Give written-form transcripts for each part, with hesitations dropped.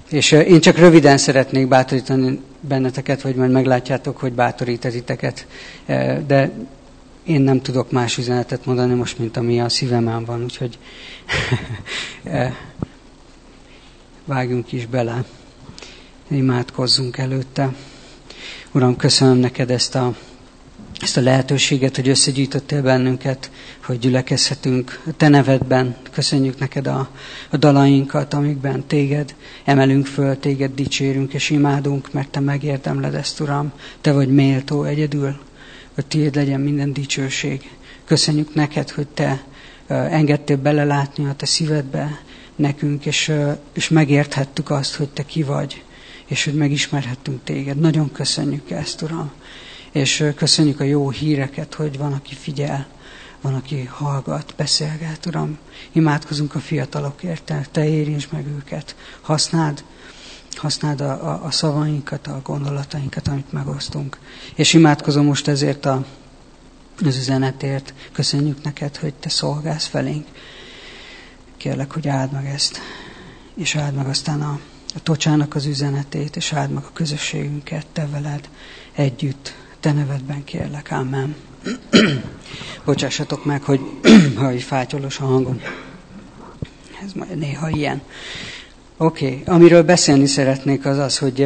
És én csak röviden szeretnék bátorítani benneteket, vagy majd meglátjátok, hogy bátorít titeket. De én nem tudok más üzenetet mondani most, mint ami a szívemen van, úgyhogy vágjunk is bele. Imádkozzunk előtte. Uram, köszönöm neked ezt a lehetőséget, hogy összegyűjtöttél bennünket, hogy gyülekezhetünk a te nevedben. Köszönjük neked a dalainkat, amikben téged emelünk föl, téged dicsérünk és imádunk, mert te megérdemled ezt, Uram. Te vagy méltó egyedül, hogy tiéd legyen minden dicsőség. Köszönjük neked, hogy te engedtél belelátni a te szívedbe nekünk, és megérthettük azt, hogy te ki vagy, és hogy megismerhettünk téged. Nagyon köszönjük ezt, Uram. És köszönjük a jó híreket, hogy van, aki figyel, van, aki hallgat, beszélget, Uram. Imádkozunk a fiatalokért, te érintsd meg őket. Használd a szavainkat, a gondolatainkat, amit megosztunk. És imádkozom most ezért az üzenetért. Köszönjük neked, hogy te szolgálsz felénk. Kérlek, hogy áld meg ezt, és áld meg aztán a Tocsának az üzenetét, és áld meg a közösségünket, te veled együtt. Te nevedben kérlek, ámen. Bocsássatok meg, hogy fátyolos a hangom. Ez majd néha ilyen. Oké, amiről beszélni szeretnék az, hogy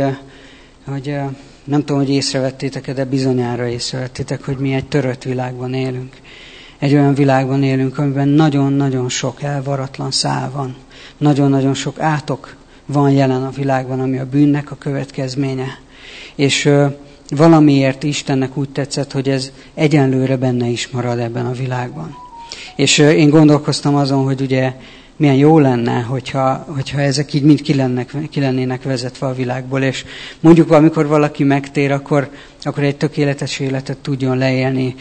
nem tudom, hogy észrevettétek, de bizonyára észrevettétek, hogy mi egy törött világban élünk. Egy olyan világban élünk, amiben nagyon-nagyon sok elvaratlan szál van. Nagyon-nagyon sok átok van jelen a világban, ami a bűnnek a következménye. És valamiért Istennek úgy tetszett, hogy ez egyenlőre benne is marad ebben a világban. És én gondolkoztam azon, hogy ugye milyen jó lenne, hogyha ezek így mind ki lennének vezetve a világból, és mondjuk amikor valaki megtér, akkor egy tökéletes életet tudjon leélni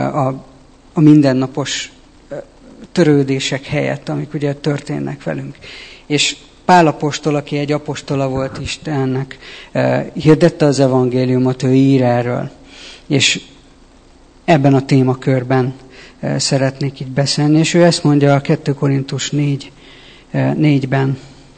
a mindennapos törődések helyett, amik ugye történnek velünk. És Pál apostol, aki egy apostola volt Istennek, hirdette az evangéliumot, ő ír erről. És ebben a témakörben szeretnék itt beszélni. És ő ezt mondja a 2 Korintus 4-ben.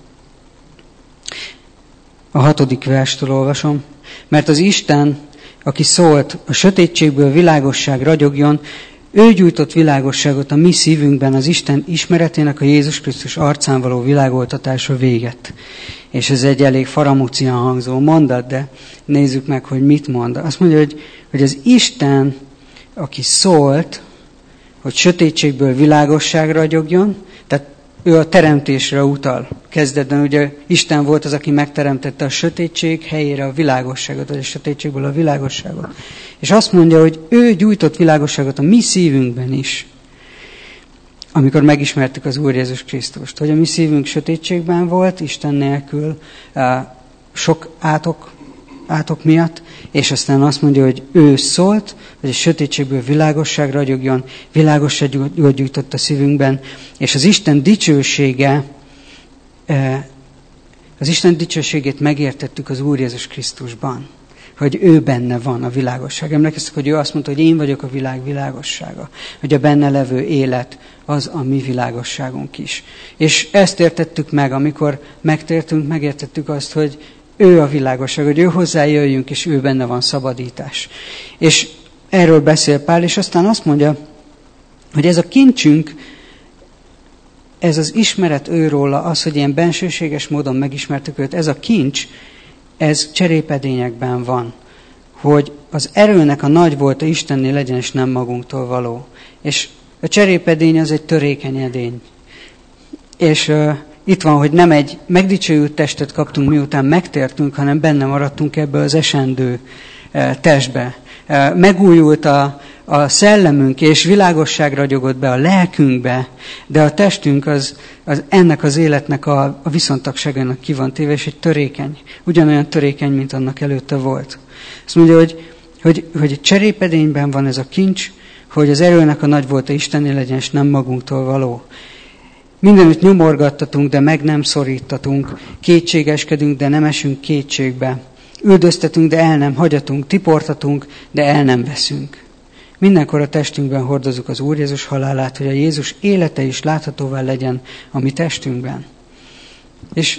A 6. verstől olvasom. Mert az Isten, aki szólt, a sötétségből világosság ragyogjon, ő gyújtott világosságot a mi szívünkben az Isten ismeretének, a Jézus Krisztus arcán való világoltatása véget. És ez egy elég faramúcián hangzó mondat, de nézzük meg, hogy mit mond. Azt mondja, hogy az Isten, aki szólt, hogy sötétségből világosság ragyogjon, tehát ő a teremtésre utal. Kezdetben ugye Isten volt az, aki megteremtette a sötétség helyére a világosságot, vagy a sötétségből a világosságot. És azt mondja, hogy ő gyújtott világosságot a mi szívünkben is, amikor megismertük az Úr Jézus Krisztust. Hogy a mi szívünk sötétségben volt, Isten nélkül, sok átok miatt, és aztán azt mondja, hogy ő szólt, hogy a sötétségből világosság ragyogjon, világosságot gyújtott a szívünkben, és az Isten dicsőségét megértettük az Úr Jézus Krisztusban, hogy ő benne van a világosság. Emlékeztek, hogy ő azt mondta, hogy én vagyok a világ világossága, hogy a benne levő élet az a mi világosságunk is. És ezt értettük meg, amikor megtértünk, megértettük azt, hogy ő a világosság, hogy ő hozzájöjjünk, és ő benne van szabadítás. És erről beszél Pál, és aztán azt mondja, hogy ez a kincsünk, ez az ismeret őróla, az, hogy ilyen bensőséges módon megismertük őt, ez a kincs, ez cserépedényekben van, hogy az erőnek a nagy volta Istennél legyen, és nem magunktól való. És a cserépedény az egy törékeny edény. És itt van, hogy nem egy megdicsőült testet kaptunk, miután megtértünk, hanem benne maradtunk ebbe az esendő testbe. Megújult a szellemünk, és világosság ragyogott be a lelkünkbe, de a testünk az ennek az életnek a viszontagságának ki van téve, és egy törékeny, ugyanolyan törékeny, mint annak előtte volt. Azt mondja, hogy cserépedényben van ez a kincs, hogy az erőnek a nagy volta Istennél legyen, és nem magunktól való. Mindenütt nyomorgattatunk, de meg nem szorítatunk, kétségeskedünk, de nem esünk kétségbe. Üldöztetünk, de el nem hagyatunk, tiportatunk, de el nem veszünk. Mindenkor a testünkben hordozzuk az Úr Jézus halálát, hogy a Jézus élete is láthatóvá legyen a mi testünkben. És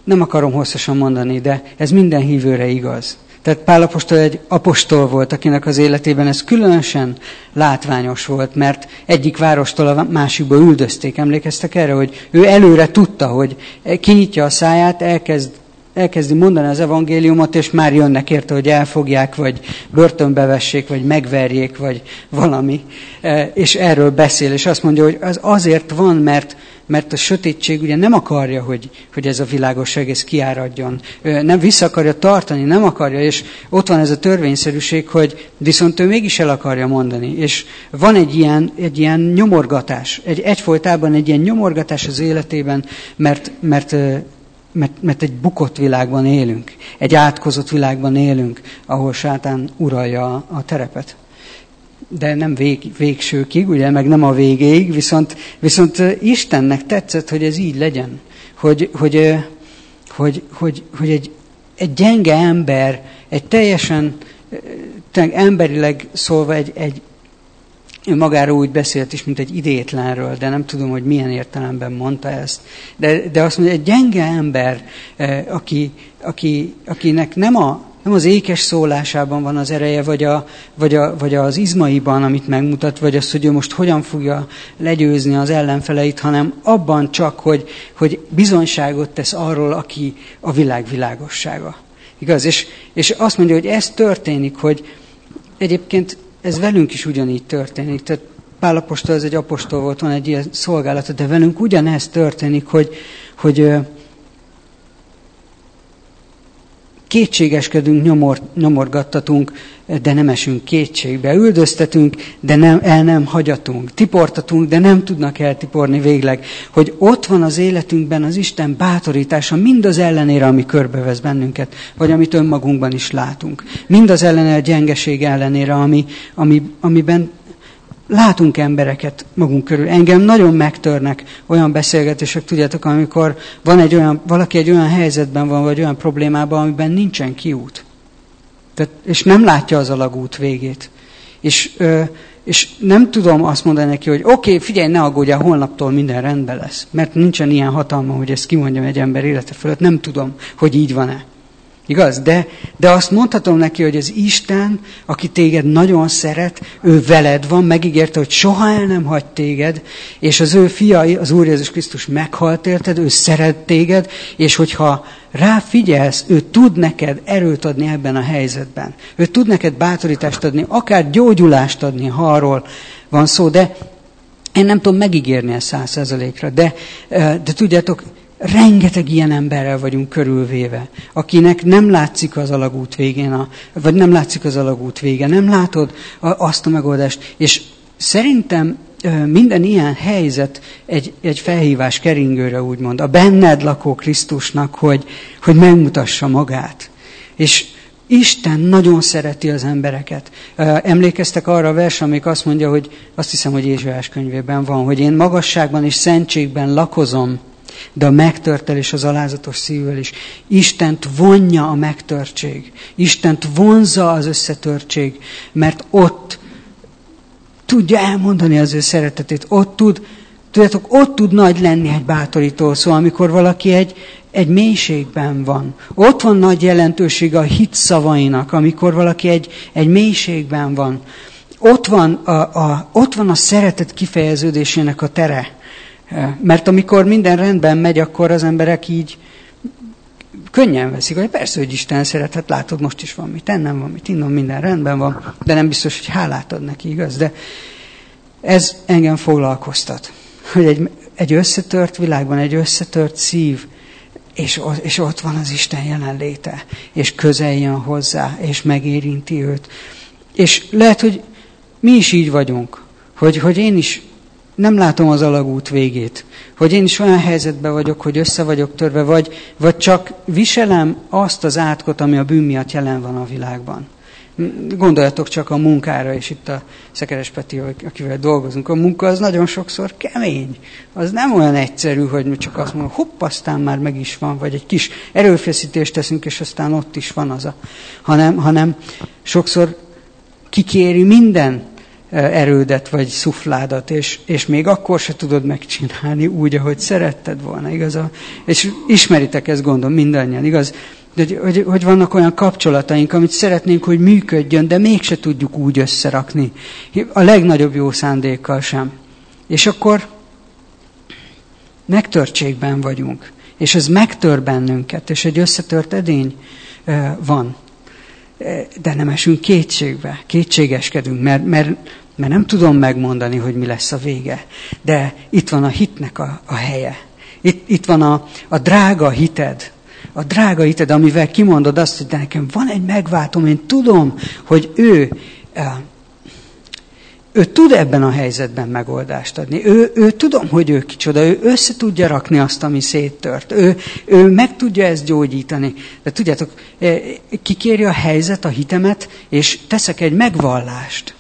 nem akarom hosszasan mondani, de ez minden hívőre igaz. Tehát Pál apostol egy apostol volt, akinek az életében ez különösen látványos volt, mert egyik várostól a másikba üldözték. Emlékeztek erre, hogy ő előre tudta, hogy kinyitja a száját, elkezdi mondani az evangéliumot, és már jönnek érte, hogy elfogják, vagy börtönbe vessék, vagy megverjék, vagy valami. És erről beszél, és azt mondja, hogy az azért van, mert a sötétség ugye nem akarja, hogy ez a világosság ez kiáradjon. Nem vissza akarja tartani, nem akarja, és ott van ez a törvényszerűség, hogy viszont ő mégis el akarja mondani. És van egy ilyen nyomorgatás, egyfolytában egy ilyen nyomorgatás az életében, mert egy bukott világban élünk, egy átkozott világban élünk, ahol sátán uralja a terepet. De nem végsőkig, ugye, meg nem a végéig, viszont Istennek tetszett, hogy ez így legyen. Hogy egy gyenge ember, egy teljesen emberileg szólva ő magáról úgy beszélt is, mint egy idétlenről, de nem tudom, hogy milyen értelemben mondta ezt. De azt mondja, egy gyenge ember, akinek nem az ékes szólásában van az ereje, vagy az izmaiban, amit megmutat, vagy az, hogy ő most hogyan fogja legyőzni az ellenfeleit, hanem abban csak, hogy bizonyságot tesz arról, aki a világ világossága. Igaz? És azt mondja, hogy ez történik, hogy egyébként ez velünk is ugyanígy történik. Tehát Pál apostol, ez egy apostol volt, van egy ilyen szolgálata, de velünk ugyanez történik, hogy kétségeskedünk, nyomorgattatunk, de nem esünk kétségbe. Üldöztetünk, de nem hagyatunk. Tiportatunk, de nem tudnak eltiporni végleg. Hogy ott van az életünkben az Isten bátorítása, mindaz ellenére, ami körbevesz bennünket, vagy amit önmagunkban is látunk. Mindaz ellenére, a gyengeség ellenére, amiben látunk embereket magunk körül. Engem nagyon megtörnek olyan beszélgetések, tudjátok, amikor valaki egy olyan helyzetben van, vagy olyan problémában, amiben nincsen kiút. És nem látja az alagút végét. És nem tudom azt mondani neki, hogy oké, figyelj, ne aggódjál, holnaptól minden rendben lesz. Mert nincsen ilyen hatalma, hogy ezt kimondjam egy ember élete fölött. Nem tudom, hogy így van-e. Igaz? De azt mondhatom neki, hogy az Isten, aki téged nagyon szeret, ő veled van, megígérte, hogy soha el nem hagy téged, és az ő fia, az Úr Jézus Krisztus meghalt érted, ő szeret téged, és hogyha ráfigyelsz, ő tud neked erőt adni ebben a helyzetben. Ő tud neked bátorítást adni, akár gyógyulást adni, ha arról van szó, de én nem tudom megígérni ezt 100%-ra, de tudjátok, rengeteg ilyen emberrel vagyunk körülvéve, akinek nem látszik az alagút végén, vagy nem látszik az alagút vége, nem látod azt a megoldást. És szerintem minden ilyen helyzet egy felhívás keringőre, úgymond, a benned lakó Krisztusnak, hogy megmutassa magát. És Isten nagyon szereti az embereket. Emlékeztek arra a versre, amik azt mondja, hogy azt hiszem, hogy Ézsaiás könyvében van, hogy én magasságban és szentségben lakozom, de a megtörtel és az alázatos szívvel is. Istent vonja a megtörtség. Istent vonzza az összetörtség, mert ott tudja elmondani az ő szeretetét. Ott tud nagy lenni egy bátorító szó, amikor valaki egy mélységben van. Ott van nagy jelentősége a hit szavainak, amikor valaki egy mélységben van. Ott van a szeretet kifejeződésének a tere. Mert amikor minden rendben megy, akkor az emberek így könnyen veszik, hogy persze, hogy Isten szeret, hát látod, most is van mit ennem, van mit innom, minden rendben van, de nem biztos, hogy hálát ad neki, igaz? De ez engem foglalkoztat, hogy egy összetört világban, egy összetört szív, és ott van az Isten jelenléte, és közel jön hozzá, és megérinti őt. És lehet, hogy mi is így vagyunk, hogy én is nem látom az alagút végét, hogy én is olyan helyzetben vagyok, hogy össze vagyok törve, vagy csak viselem azt az átkot, ami a bűn miatt jelen van a világban. Gondoljatok csak a munkára, és itt a Szekeres Peti, akivel dolgozunk. A munka az nagyon sokszor kemény. Az nem olyan egyszerű, hogy csak azt mondom, hopp, aztán már meg is van, vagy egy kis erőfeszítést teszünk, és aztán ott is van hanem sokszor kikéri minden erődet vagy szufládat, és még akkor se tudod megcsinálni úgy, ahogy szeretted volna, igaz? És ismeritek ezt, gondolom, mindannyian, igaz? Hogy vannak olyan kapcsolataink, amit szeretnénk, hogy működjön, de mégse tudjuk úgy összerakni. A legnagyobb jó szándékkal sem. És akkor megtörtségben vagyunk. És ez megtör bennünket, és egy összetört edény van. De nem esünk kétségbe, kétségeskedünk, mert nem tudom megmondani, hogy mi lesz a vége. De itt van a hitnek a helye. Itt van a drága hited. A drága hited, amivel kimondod azt, hogy de nekem van egy megváltom, én tudom, hogy ő tud ebben a helyzetben megoldást adni. Ő tudom, hogy ő kicsoda, ő össze tudja rakni azt, ami széttört. Ő meg tudja ezt gyógyítani. De tudjátok, kikéri a helyzet, a hitemet, és teszek egy megvallást.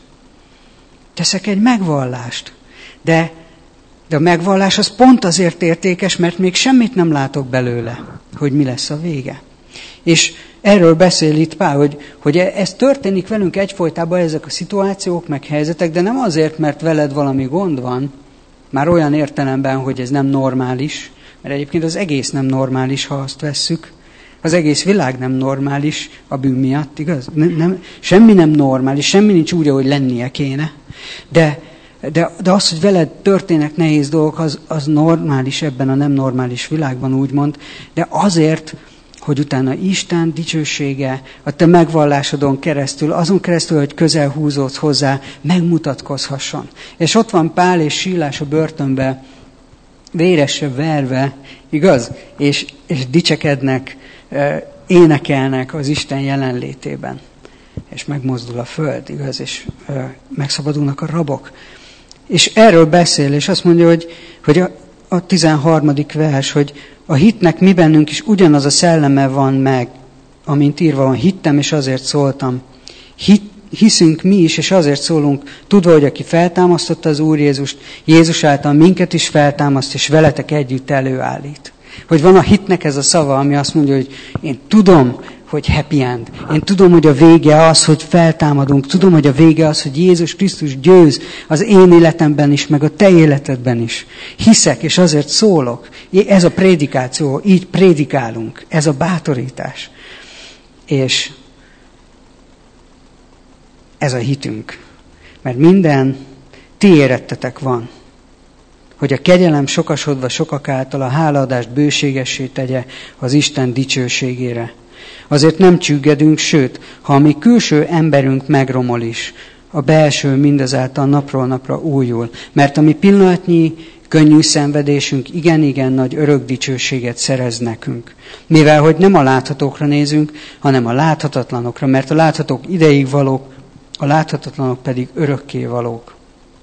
De a megvallás az pont azért értékes, mert még semmit nem látok belőle, hogy mi lesz a vége. És erről beszél itt Pál, hogy ez történik velünk egyfolytában, ezek a szituációk, meg helyzetek, de nem azért, mert veled valami gond van, már olyan értelemben, hogy ez nem normális, mert egyébként az egész nem normális, ha azt vesszük. Az egész világ nem normális a bűn miatt, igaz? Semmi nem normális, semmi nincs úgy, ahogy lennie kéne. De az, hogy veled történnek nehéz dolgok, az normális ebben a nem normális világban, úgymond, de azért, hogy utána Isten dicsősége a te megvallásodon keresztül, azon keresztül, hogy közel húzódsz hozzá, megmutatkozhasson. És ott van Pál és Sílás a börtönbe, véresre verve, igaz? És dicsekednek, énekelnek az Isten jelenlétében. És megmozdul a föld, igaz? És megszabadulnak a rabok. És erről beszél, és azt mondja, hogy a 13. vers, hogy a hitnek mi bennünk is ugyanaz a szelleme van meg, amint írva van, hittem, és azért szóltam. Hiszünk mi is, és azért szólunk, tudva, hogy aki feltámasztotta az Úr Jézust, Jézus által minket is feltámaszt, és veletek együtt előállít. Hogy van a hitnek ez a szava, ami azt mondja, hogy én tudom, hogy happy end. Én tudom, hogy a vége az, hogy feltámadunk. Tudom, hogy a vége az, hogy Jézus Krisztus győz az én életemben is, meg a te életedben is. Hiszek, és azért szólok. Ez a prédikáció, így prédikálunk. Ez a bátorítás. És ez a hitünk. Mert minden ti érettetek van. Hogy a kegyelem sokasodva sokak által a hálaadást bőségessé tegye az Isten dicsőségére. Azért nem csüggedünk, sőt, ha a mi külső emberünk megromol is, a belső mindazáltal napról napra újul. Mert a mi pillanatnyi könnyű szenvedésünk igen-igen nagy örök dicsőséget szerez nekünk. Mivel, hogy nem a láthatókra nézünk, hanem a láthatatlanokra, mert a láthatók ideig valók, a láthatatlanok pedig örökké valók.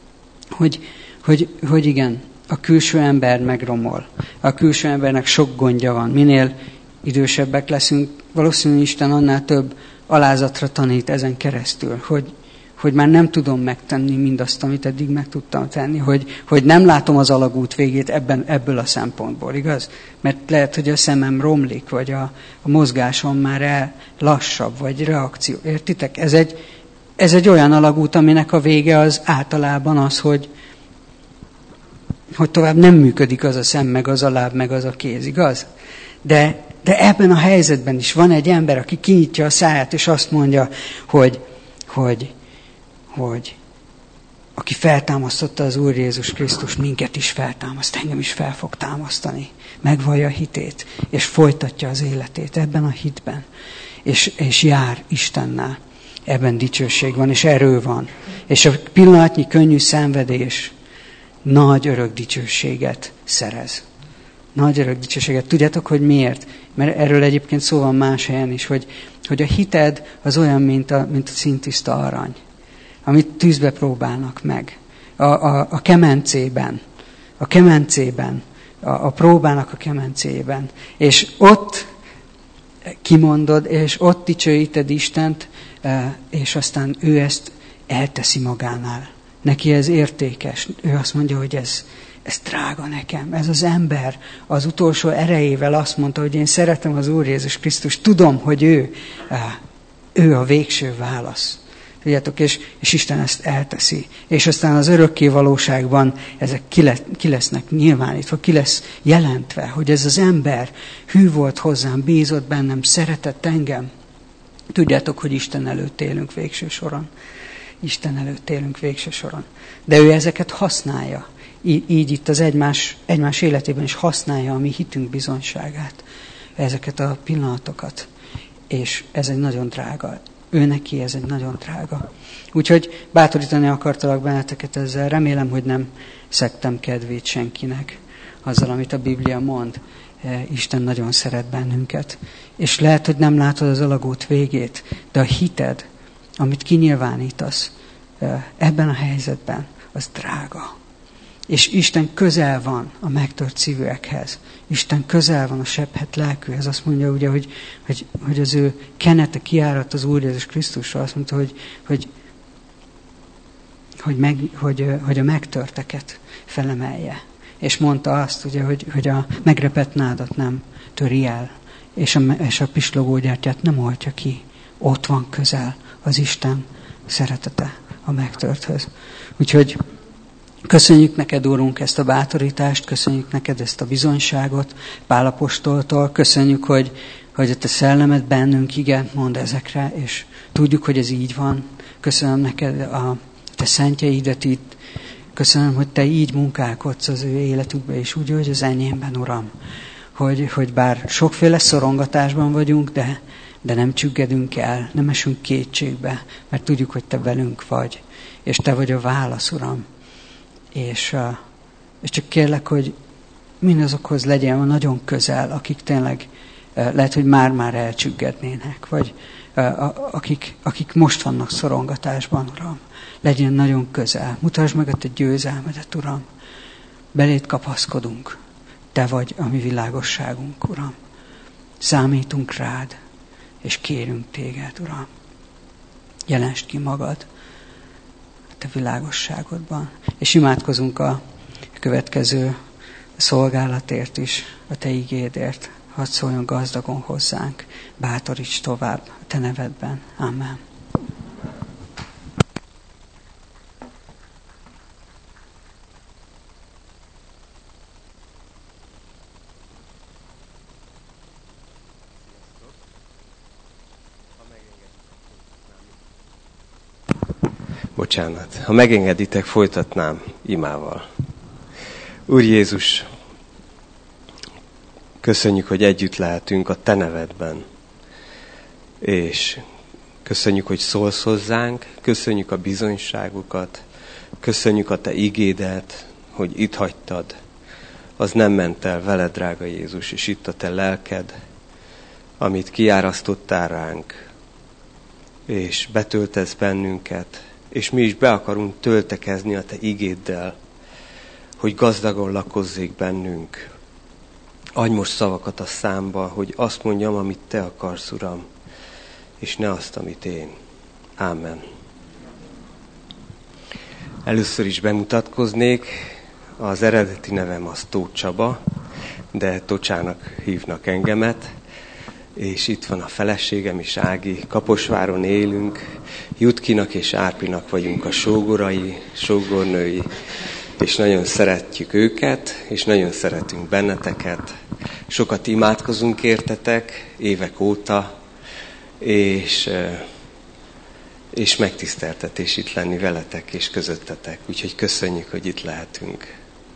Hogy igen, a külső ember megromol. A külső embernek sok gondja van. Minél idősebbek leszünk, valószínűleg Isten annál több alázatra tanít ezen keresztül, hogy már nem tudom megtenni mindazt, amit eddig meg tudtam tenni, hogy nem látom az alagút végét ebből a szempontból, igaz? Mert lehet, hogy a szemem romlik, vagy a mozgásom már lassabb, vagy reakció. Értitek? Ez egy olyan alagút, aminek a vége az általában az, hogy tovább nem működik az a szem, meg az a láb, meg az a kéz, igaz? De ebben a helyzetben is van egy ember, aki kinyitja a száját, és azt mondja, hogy aki feltámasztotta az Úr Jézus Krisztus, minket is feltámaszt, engem is fel fog támasztani. Megvallja a hitét, és folytatja az életét ebben a hitben. És jár Istennel. Ebben dicsőség van, és erő van. És a pillanatnyi könnyű szenvedés nagy örök dicsőséget szerez. Nagy örök dicsőséget. Tudjátok, hogy miért? Mert erről egyébként szó van más helyen is, hogy a hited az olyan, mint a színtiszta arany, amit tűzbe próbálnak meg. A kemencében. A próbának a kemencében. És ott kimondod, és ott dicsőíted Istent, és aztán ő ezt elteszi magánál. Neki ez értékes. Ő azt mondja, hogy ez drága nekem. Ez az ember az utolsó erejével azt mondta, hogy én szeretem az Úr Jézus Krisztus. Tudom, hogy ő a végső válasz. Tudjátok, és Isten ezt elteszi. És aztán az örökké valóságban ezek ki lesznek nyilvánítva, ki lesz jelentve, hogy ez az ember hű volt hozzám, bízott bennem, szeretett engem. Tudjátok, hogy Isten előtt élünk végső soron. Isten előtt élünk végső soron. De ő ezeket használja. Így itt az egymás életében is használja a mi hitünk bizonyságát. Ezeket a pillanatokat. És ez egy nagyon drága. Ő neki ez egy nagyon drága. Úgyhogy bátorítani akartalak benneteket ezzel. Remélem, hogy nem szektem kedvét senkinek azzal, amit a Biblia mond. Isten nagyon szeret bennünket. És lehet, hogy nem látod az alagút végét, de a hited, amit kinyilvánítasz ebben a helyzetben, az drága. És Isten közel van a megtört szívűekhez. Isten közel van a sebhet lelkűhez. Azt mondja ugye, hogy az ő kenete kiáradt az Úr Jézus Krisztusra. Azt mondta, hogy a megtörteket felemelje. És mondta azt, ugye, hogy a megrepett nádat nem töri el, és a pislogógyertyát nem oltja ki. Ott van közel az Isten szeretete a megtörthöz. Úgyhogy köszönjük neked, Úrunk, ezt a bátorítást, köszönjük neked ezt a bizonyságot Pál apostoltól, köszönjük, hogy a te szellemed bennünk igent mond ezekre, és tudjuk, hogy ez így van. Köszönöm neked a te szentjeidet itt, köszönöm, hogy te így munkálkodsz az ő életükbe, és úgy, hogy az enyémben, Uram, hogy bár sokféle szorongatásban vagyunk, de nem csüggedünk el, nem esünk kétségbe, mert tudjuk, hogy te velünk vagy, és te vagy a válasz, Uram. És csak kérlek, hogy mindazokhoz legyen nagyon közel, akik tényleg lehet, hogy már elcsüggednének, vagy akik most vannak szorongatásban, Uram. Legyen nagyon közel. Mutasd meg a te győzelmedet, Uram. Beléd kapaszkodunk. Te vagy a mi világosságunk, Uram. Számítunk rád, és kérünk téged, Uram. Jelensd ki magad a te világosságodban. És imádkozunk a következő szolgálatért is, a te igédért. Hadd szóljon gazdagon hozzánk. Bátoríts tovább a te nevedben. Amen. Bocsánat, ha megengeditek, folytatnám imával. Úr Jézus, köszönjük, hogy együtt lehetünk a te nevedben. És köszönjük, hogy szólsz hozzánk, köszönjük a bizonyságokat, köszönjük a te igédet, hogy itt hagytad. Az nem ment el veled, drága Jézus, és itt a te lelked, amit kiárasztottál ránk, és betöltesz bennünket, és mi is be akarunk töltekezni a te igéddel, hogy gazdagon lakozzék bennünk. Adj most szavakat a számba, hogy azt mondjam, amit te akarsz, Uram, és ne azt, amit én. Ámen. Először is bemutatkoznék. Az eredeti nevem az Tóth Csaba, de Tocsának hívnak engemet. És itt van a feleségem is, Ági. Kaposváron élünk. Jutkinak és Árpinak vagyunk a sógorai, sógornői, és nagyon szeretjük őket, és nagyon szeretünk benneteket. Sokat imádkozunk értetek évek óta, és megtiszteltetés itt lenni veletek és közöttetek. Úgyhogy köszönjük, hogy itt lehetünk.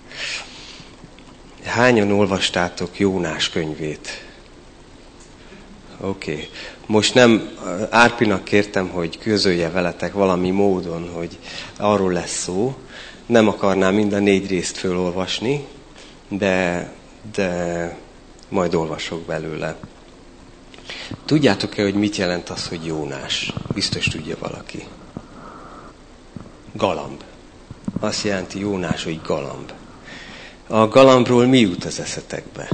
Hányan olvastátok Jónás könyvét? Oké. Most nem Árpinak kértem, hogy közölje veletek valami módon, hogy arról lesz szó. Nem akarnám mind a 4 részt fölolvasni, de majd olvasok belőle. Tudjátok-e, hogy mit jelent az, hogy Jónás? Biztos tudja valaki. Galamb. Azt jelenti Jónás, hogy galamb. A galambról mi jut az eszetekbe?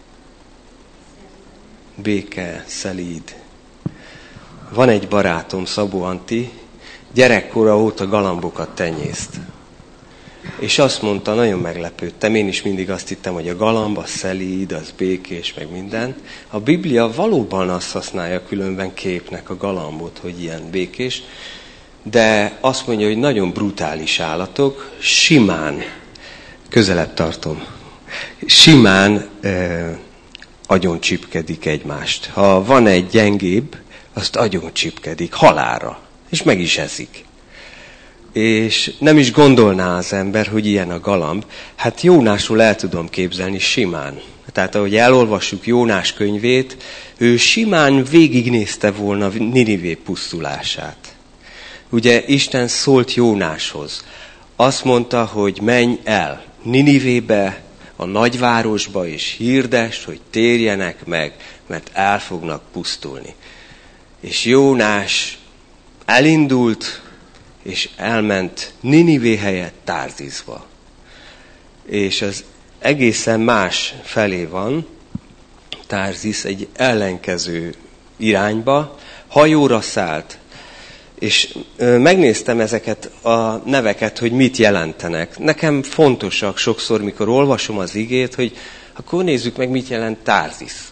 Béke, szelíd. Van egy barátom, Szabó Anti, gyerekkora óta galambokat tenyészt. És azt mondta, nagyon meglepődtem, én is mindig azt hittem, hogy a galamb, az szelíd, az békés, meg minden. A Biblia valóban azt használja különben képnek a galambot, hogy ilyen békés, de azt mondja, hogy nagyon brutális állatok, simán, közelebb tartom, simán agyoncsipkedik egymást. Ha van egy gyengébb, azt agyoncsipkedik halálra, és meg is eszik. És nem is gondolná az ember, hogy ilyen a galamb. Hát Jónásról el tudom képzelni simán. Tehát ahogy elolvassuk Jónás könyvét, ő simán végignézte volna Ninivé pusztulását. Ugye Isten szólt Jónáshoz. Azt mondta, hogy menj el Ninivébe, a nagyvárosba, és hirdesd, hogy térjenek meg, mert el fognak pusztulni. És Jónás elindult, és elment Ninivé helyett Tárzizba. És az egészen más felé van, Tárzisz egy ellenkező irányba, hajóra szállt, és megnéztem ezeket a neveket, hogy mit jelentenek. Nekem fontosak sokszor, mikor olvasom az igét, hogy akkor nézzük meg, mit jelent Tárzisz.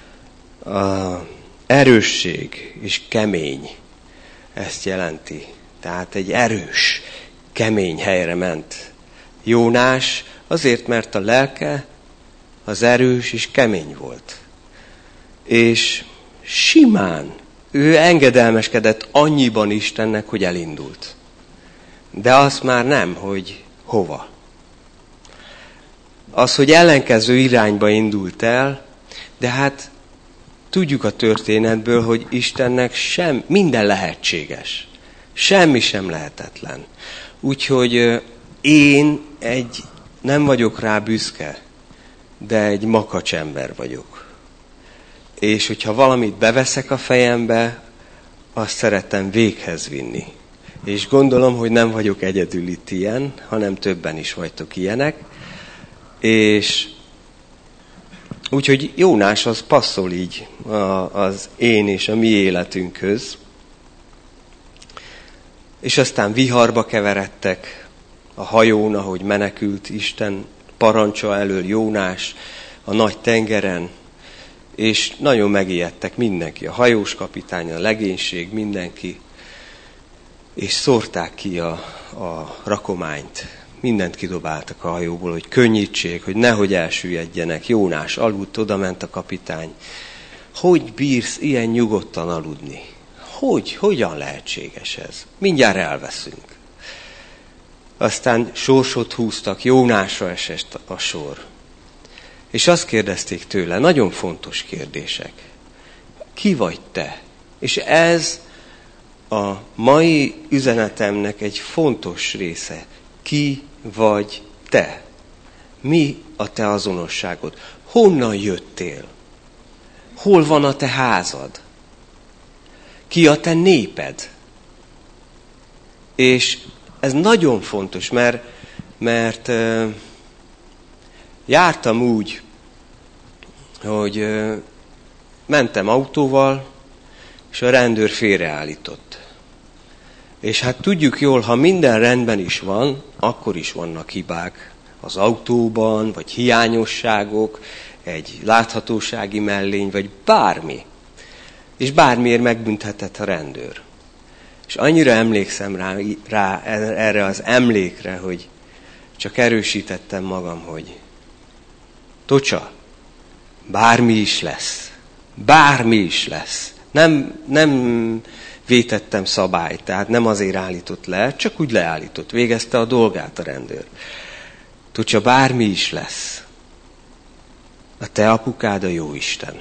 Erősség és kemény, ezt jelenti. Tehát egy erős, kemény helyre ment Jónás, azért, mert a lelke az erős és kemény volt. És simán ő engedelmeskedett annyiban Istennek, hogy elindult. De azt már nem, hogy hova. Az, hogy ellenkező irányba indult el, de hát tudjuk a történetből, hogy Istennek minden lehetséges. Semmi sem lehetetlen. Úgyhogy én nem vagyok rá büszke, de egy makacs ember vagyok. És hogyha valamit beveszek a fejembe, azt szeretem véghez vinni. És gondolom, hogy nem vagyok egyedül itt ilyen, hanem többen is vagytok ilyenek. És úgyhogy Jónás az passzol így az én és a mi életünkhöz. És aztán viharba keveredtek a hajón, ahogy menekült Isten parancsa elől Jónás a nagy tengeren, és nagyon megijedtek mindenki, a hajós kapitány, a legénység, mindenki, és szórták ki a rakományt. Mindent kidobáltak a hajóból, hogy könnyítsék, hogy nehogy elsüllyedjenek. Jónás aludt, oda ment a kapitány. Hogy bírsz ilyen nyugodtan aludni? Hogyan lehetséges ez? Mindjárt elveszünk. Aztán sorsot húztak, Jónásra esett a sor. És azt kérdezték tőle, nagyon fontos kérdések. Ki vagy te? És ez a mai üzenetemnek egy fontos része. Ki vagy te? Mi a te azonosságod? Honnan jöttél? Hol van a te házad? Ki a te néped? És ez nagyon fontos, mert jártam úgy, hogy mentem autóval, és a rendőr félreállított. És hát tudjuk jól, ha minden rendben is van, akkor is vannak hibák az autóban, vagy hiányosságok, egy láthatósági mellény, vagy bármi. És bármiért megbüntetett a rendőr. És annyira emlékszem rá erre az emlékre, hogy csak erősítettem magam, hogy Tocsa, bármi is lesz. Bármi is lesz. Nem vétettem szabályt, tehát nem azért állított le, csak úgy leállított. Végezte a dolgát a rendőr. Tocsa, bármi is lesz. A te apukád a Jóisten.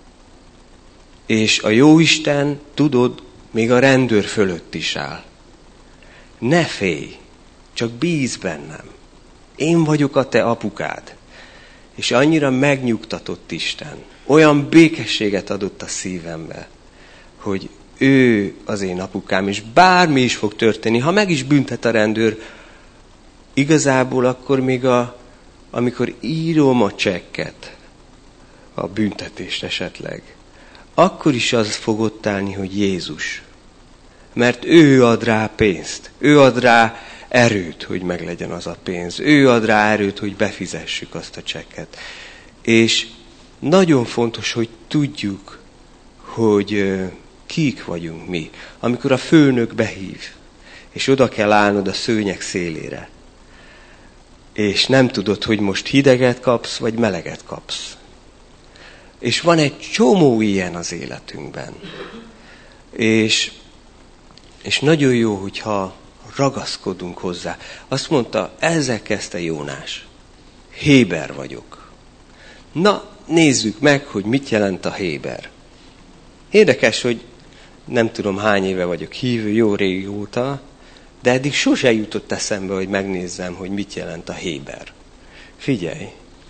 És a Jóisten, tudod, még a rendőr fölött is áll. Ne félj, csak bízz bennem. Én vagyok a te apukád. És annyira megnyugtatott Isten, olyan békességet adott a szívembe, hogy ő az én apukám, és bármi is fog történni, ha meg is büntet a rendőr, igazából akkor még amikor írom a csekket, a büntetést esetleg, akkor is az fog ott állni, hogy Jézus. Mert ő ad rá pénzt, ő ad rá erőt, hogy meglegyen az a pénz. Ő ad rá erőt, hogy befizessük azt a csekket. És nagyon fontos, hogy tudjuk, hogy kik vagyunk mi. Amikor a főnök behív, és oda kell állnod a szőnyeg szélére. És nem tudod, hogy most hideget kapsz, vagy meleget kapsz. És van egy csomó ilyen az életünkben. És nagyon jó, hogyha ragaszkodunk hozzá. Azt mondta, ezzel kezdte Jónás. Héber vagyok. Na, nézzük meg, hogy mit jelent a héber. Érdekes, hogy nem tudom hány éve vagyok hívő, jó régóta, de eddig sose jutott eszembe, hogy megnézzem, hogy mit jelent a héber. Figyelj!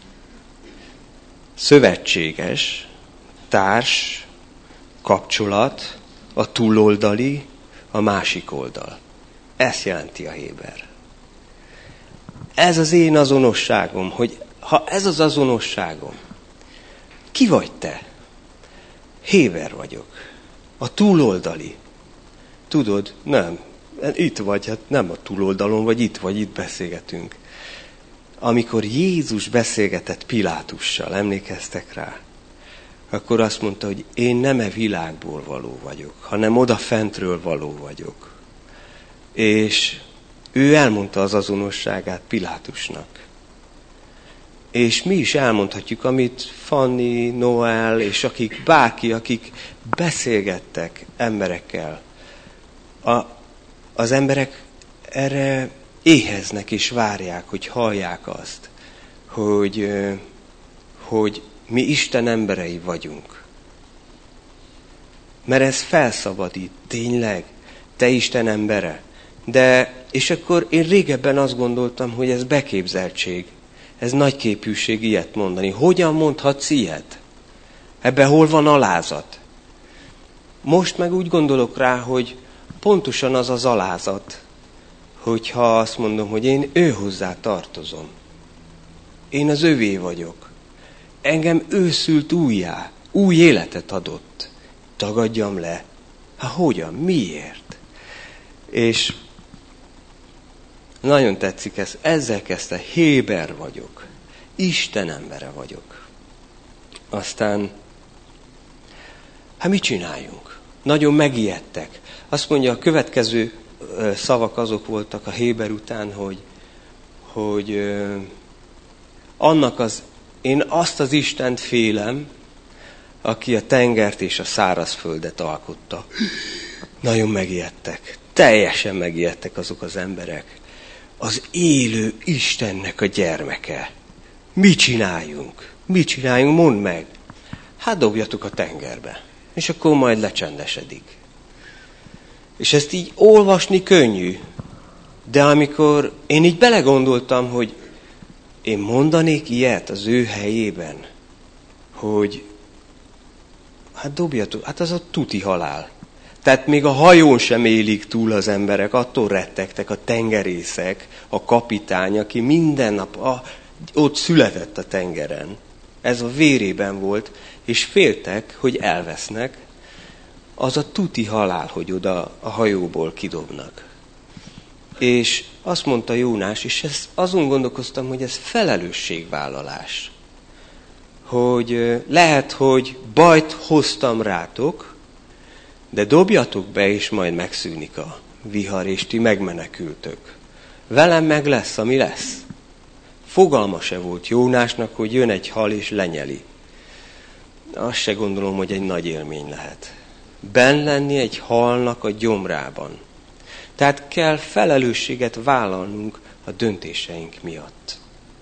Szövetséges, társ, kapcsolat, a túloldali, a másik oldal. Ezt jelenti a héber. Ez az én azonosságom, hogy ha ez az azonosságom, ki vagy te? Héber vagyok. A túloldali. Tudod, nem. Itt vagy, hát nem a túloldalon vagy, itt beszélgetünk. Amikor Jézus beszélgetett Pilátussal, emlékeztek rá? Akkor azt mondta, hogy én nem e világból való vagyok, hanem odafentről való vagyok. És ő elmondta az azonosságát Pilátusnak. És mi is elmondhatjuk, amit Fanni, Noel, és akik beszélgettek emberekkel. Az emberek erre éheznek és várják, hogy hallják azt, hogy mi Isten emberei vagyunk. Mert ez felszabadít, tényleg, te Isten embere. És akkor én régebben azt gondoltam, hogy ez beképzeltség, ez nagyképűség ilyet mondani. Hogyan mondhatsz ilyet? Ebben hol van alázat? Most meg úgy gondolok rá, hogy pontosan az az alázat, hogyha azt mondom, hogy én őhozzá tartozom. Én az övé vagyok. Engem ő szült újjá, új életet adott. Tagadjam le. Hogyan? Miért? És nagyon tetszik ez. Ezzel kezdte, héber vagyok. Isten embere vagyok. Aztán, mit csináljunk? Nagyon megijedtek. Azt mondja, a következő szavak azok voltak a héber után, hogy én azt az Istent félem, aki a tengert és a szárazföldet alkotta. Nagyon megijedtek. Teljesen megijedtek azok az emberek. Az élő Istennek a gyermeke. Mit csináljunk? Mit csináljunk? Mondd meg. Dobjatok a tengerbe. És akkor majd lecsendesedik. És ezt így olvasni könnyű. De amikor én így belegondoltam, hogy én mondanék ilyet az ő helyében, hogy dobjatok, az a tuti halál. Tehát még a hajón sem élik túl az emberek, attól rettegtek a tengerészek, a kapitány, aki minden nap ott született a tengeren. Ez a vérében volt, és féltek, hogy elvesznek. Az a tuti halál, hogy oda a hajóból kidobnak. És azt mondta Jónás, és azon gondolkoztam, hogy ez felelősségvállalás. Hogy lehet, hogy bajt hoztam rátok, de dobjatok be, és majd megszűnik a vihar, és ti megmenekültök. Velem meg lesz, ami lesz. Fogalma se volt Jónásnak, hogy jön egy hal, és lenyeli. Azt se gondolom, hogy egy nagy élmény lehet. Benn lenni egy halnak a gyomrában. Tehát kell felelősséget vállalnunk a döntéseink miatt.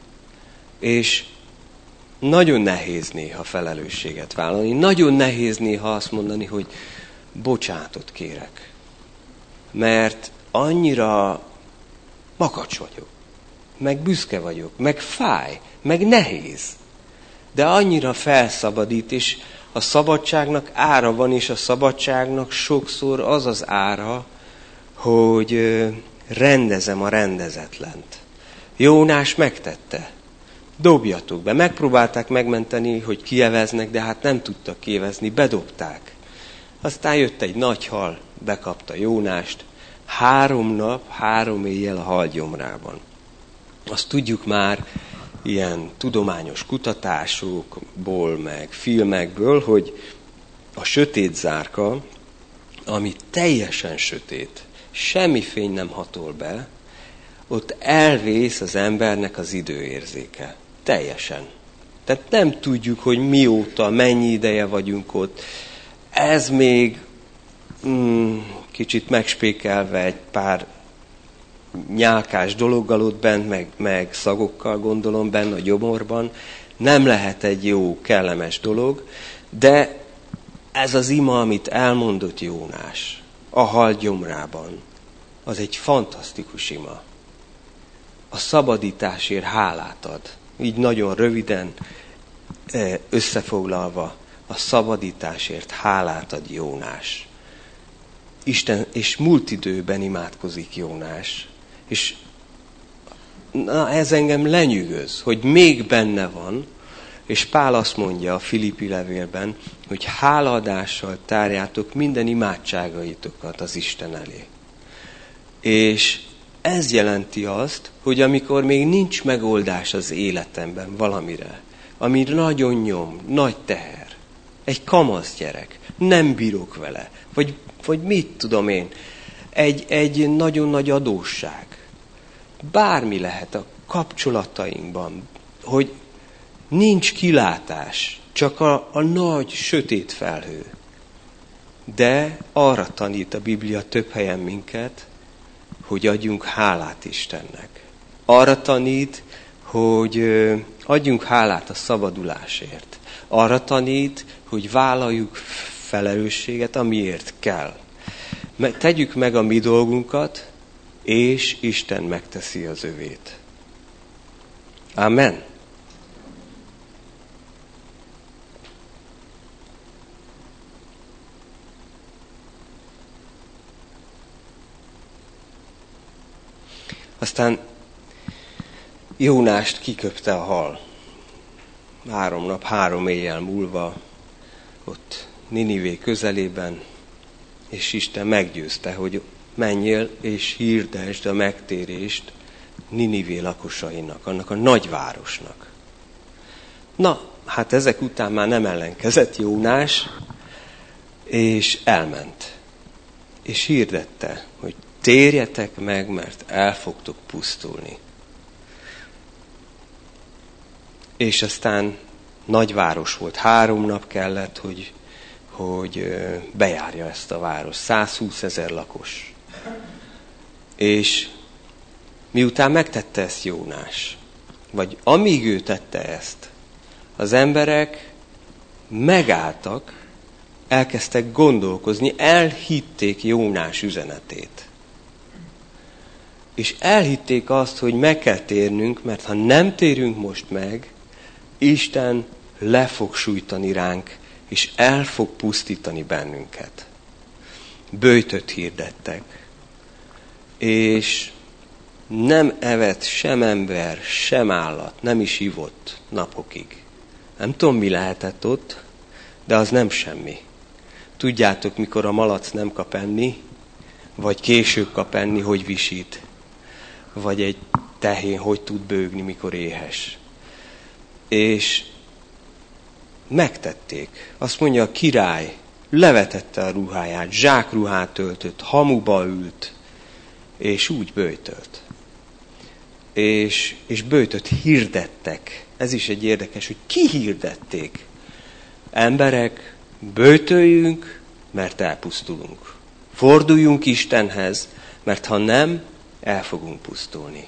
És nagyon nehéz néha felelősséget vállalni. Nagyon nehéz néha azt mondani, hogy bocsánatot kérek. Mert annyira makacs vagyok. Meg büszke vagyok. Meg fáj. Meg nehéz. De annyira felszabadít, és a szabadságnak ára van, és a szabadságnak sokszor az az ára, hogy rendezem a rendezetlent. Jónás megtette. Dobjatok be. Megpróbálták megmenteni, hogy kieveznek, de hát nem tudtak kievezni, bedobták. Aztán jött egy nagy hal, bekapta Jónást. 3 nap, 3 éjjel a hal gyomrában. Azt tudjuk már ilyen tudományos kutatásokból, meg filmekből, hogy a sötét zárka, ami teljesen sötét, semmi fény nem hatol be, ott elvész az embernek az időérzéke. Teljesen. Tehát nem tudjuk, hogy mióta, mennyi ideje vagyunk ott. Ez még kicsit megspékelve egy pár nyálkás dologgal ott bent, meg szagokkal gondolom benne a gyomorban. Nem lehet egy jó, kellemes dolog, de ez az ima, amit elmondott Jónás a hal gyomrában, az egy fantasztikus ima. A szabadításért hálát ad. Így nagyon röviden összefoglalva, a szabadításért hálát ad Jónás. Isten, és múlt időben imádkozik Jónás. És ez engem lenyűgöz, hogy még benne van, és Pál azt mondja a Filippi levélben, hogy hálaadással tárjátok minden imádságaitokat az Isten elé. És ez jelenti azt, hogy amikor még nincs megoldás az életemben valamire, ami nagyon nyom, nagy teher, egy kamasz gyerek, nem bírok vele, vagy mit tudom én, egy nagyon nagy adósság. Bármi lehet a kapcsolatainkban, hogy nincs kilátás, csak a nagy sötét felhő. De arra tanít a Biblia több helyen minket, hogy adjunk hálát Istennek. Arra tanít, hogy adjunk hálát a szabadulásért. Arra tanít, hogy vállaljuk felelősséget, amiért kell. Tegyük meg a mi dolgunkat, és Isten megteszi az övét. Amen. Aztán Jónást kiköpte a hal. 3 nap, 3 éjjel múlva ott Ninivé közelében, és Isten meggyőzte, hogy menjél és hirdesd a megtérést Ninivé lakosainak, annak a nagyvárosnak. Na, hát ezek után már nem ellenkezett Jónás, és elment. És hirdette, hogy térjetek meg, mert el fogtok pusztulni. És aztán nagyváros volt, 3 nap kellett, hogy bejárja ezt a város. 120 000 lakos. És miután megtette ezt Jónás, vagy amíg ő tette ezt, az emberek megálltak, elkezdtek gondolkozni, elhitték Jónás üzenetét. És elhitték azt, hogy meg kell térnünk, mert ha nem térünk most meg, Isten le fog sújtani ránk, és el fog pusztítani bennünket. Böjtöt hirdettek, és nem evett sem ember, sem állat, nem is ivott napokig. Nem tudom, mi lehetett ott, de az nem semmi. Tudjátok, mikor a malac nem kap enni, vagy később kap enni, hogy visít. Vagy egy tehén, hogy tud bőgni, mikor éhes. És megtették. Azt mondja, a király levetette a ruháját, zsákruhát öltött, hamuba ült, és úgy böjtölt. És böjtöt hirdettek. Ez is egy érdekes, hogy ki hirdették. Emberek, böjtöljünk, mert elpusztulunk. Forduljunk Istenhez, mert ha nem, el fogunk pusztulni.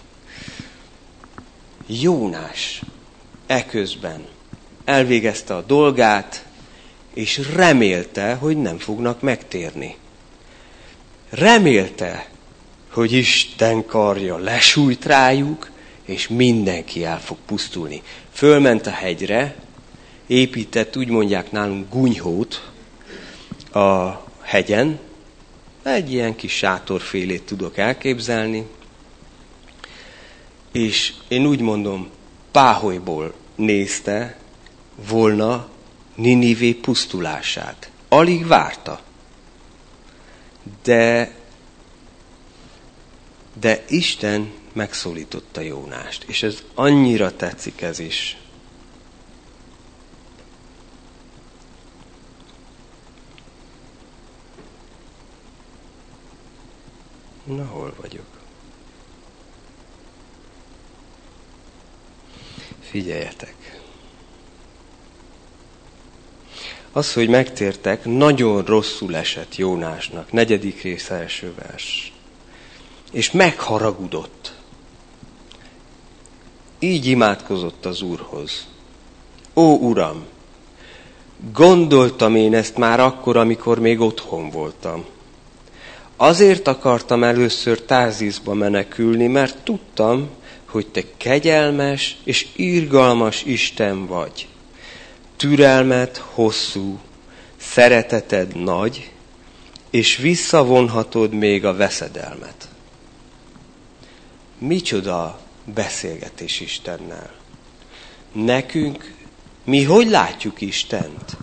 Jónás eközben elvégezte a dolgát, és remélte, hogy nem fognak megtérni. Remélte, hogy Isten karja lesújt rájuk, és mindenki el fog pusztulni. Fölment a hegyre, épített, úgy mondják nálunk, gunyhót a hegyen. Egy ilyen kis sátorfélét tudok elképzelni. És én úgy mondom, páholyból nézte volna Ninivé pusztulását. Alig várta. De Isten megszólította Jónást. És ez annyira tetszik ez is. Na, hol vagyok? Figyeljetek! Az, hogy megtértek, nagyon rosszul esett Jónásnak. 4. rész, 1. vers. És megharagudott. Így imádkozott az Úrhoz. Ó, Uram! Gondoltam én ezt már akkor, amikor még otthon voltam. Azért akartam először Tárziszba menekülni, mert tudtam, hogy te kegyelmes és irgalmas Isten vagy. Türelmed hosszú, szereteted nagy, és visszavonhatod még a veszedelmet. Micsoda beszélgetés Istennel. Nekünk, mi hogy látjuk Istent?